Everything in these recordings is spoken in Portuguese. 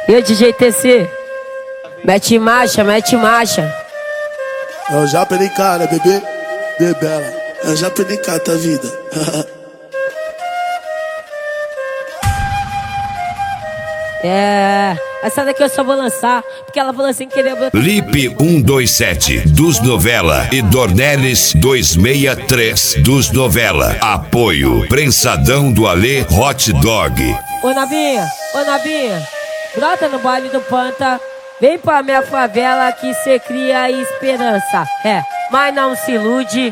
E o DJ TC? Mete marcha, mete marcha. Eu já perdi cara, bebê, bebela. Eu já perdi cara, tá vida. Essa daqui eu só vou lançar porque ela falou sem querer. Lipe 127 dos Novela e Dornelles 263 dos Novela. Apoio Prensadão do Alê Hot Dog. Ô Navinha, brota no baile do Panta. Vem pra minha favela que cê cria esperança. Mas não se ilude,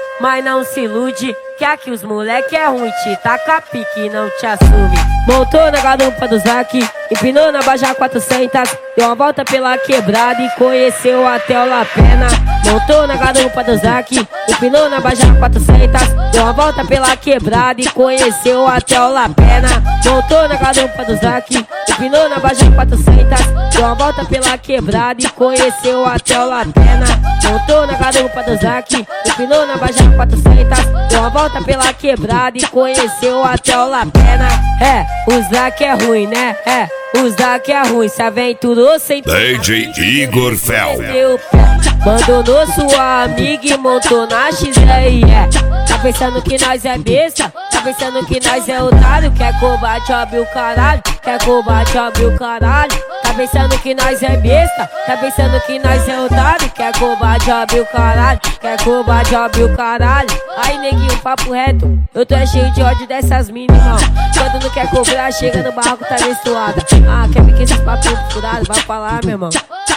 que aqui os moleque é ruim, te taca pique e não te assume. Montou na garupa do Zac, empinou na Baja 400, deu uma volta pela quebrada e conheceu até o Lapena. Montou na garupa do Zac, empinou na Baja 400, deu uma volta pela quebrada e conheceu até o Lapena. Montou na garupa do Zac, empinou na Baja 400, deu uma volta pela quebrada e conheceu até o Lapena. Montou na garupa do Zac, empinou na Baja 400, deu uma volta pela quebrada e conheceu até o Lapena. O Zac é ruim, né? O Zac é ruim, se aventurou sem DJ Igor Fel. Abandonou sua amiga e montou na XR. Tá pensando que nós é besta? Tá pensando que nós é otário? Quer combate, abre o caralho. Quer combate, abre o caralho. Tá pensando que nós é besta? Tá pensando que nós é otário? Quer combate, abre o caralho. Quer combate, abre o caralho. Aí neguinho, papo reto, eu tô cheio de ódio dessas minas, irmão. Quando não quer cobrar, chega no barraco, tá menstruada. Quer ver que esses papinhos furados? Vai falar, meu irmão.